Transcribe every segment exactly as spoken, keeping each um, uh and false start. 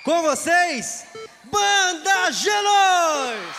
Com vocês, Banda G dois!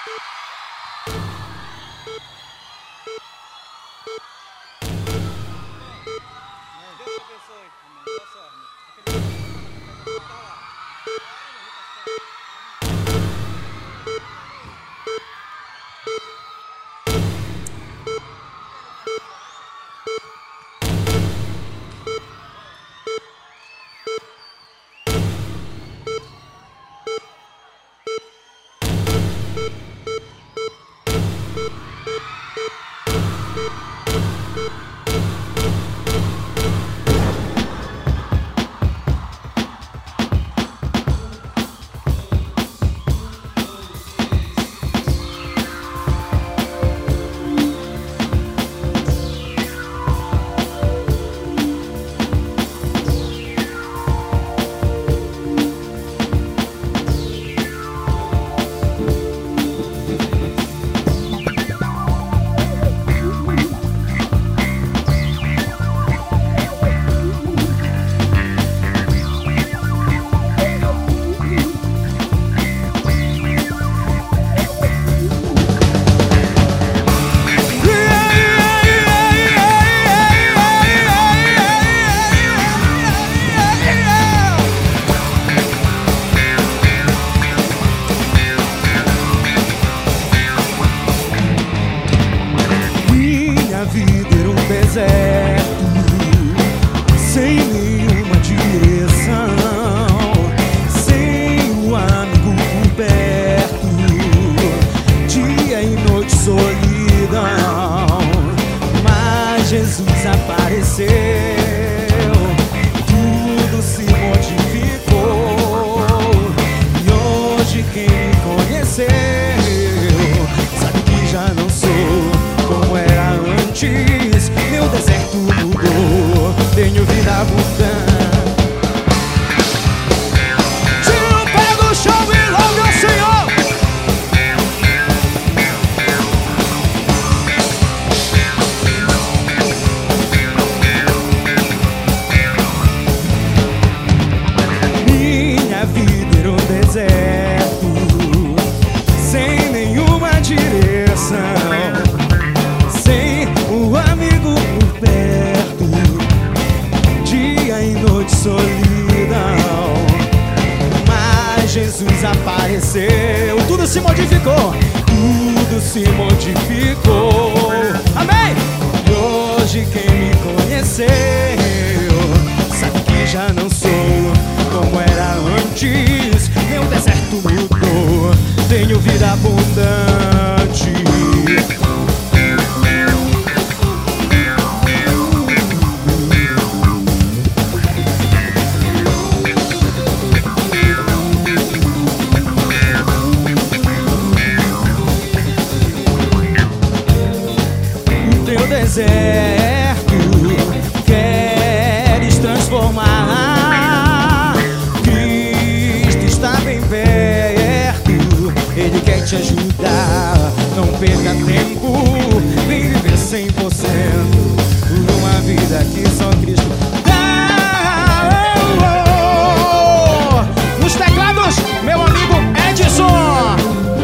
Sem nenhuma direção, sem o amigo por perto, dia e noite solidão. Mas Jesus apareceu, tudo se modificou, e hoje quem me conheceu sabe que já não sou como era antes. Meu deserto mudou, tenho vida abundante. Se eu pego o chão e louvo ao Senhor, minha vida era um deserto, sem nenhuma direção, sem o amigo por perto, dia e noite solidão. Mas Jesus apareceu, tudo se modificou, tudo se modificou. Amém! E hoje quem me conheceu sabe que já não sou como era antes. Meu deserto mudou, tenho vida abundante. Deserto queres transformar, Cristo está bem perto, Ele quer te ajudar. Não perca tempo, vem viver cem por cento uma vida que só Cristo dá. Oh, oh, oh. Nos teclados, meu amigo Edson.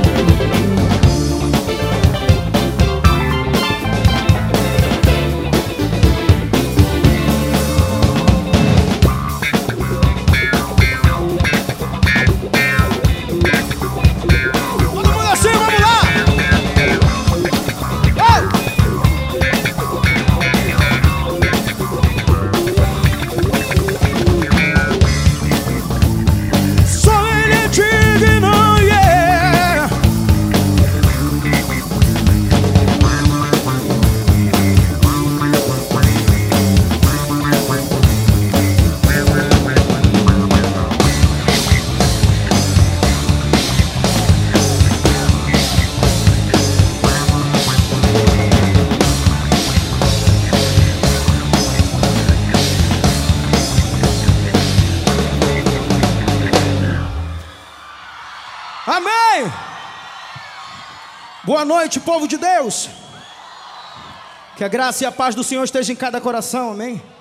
Amém! Boa noite, povo de Deus. Que a graça e a paz do Senhor esteja em cada coração, amém?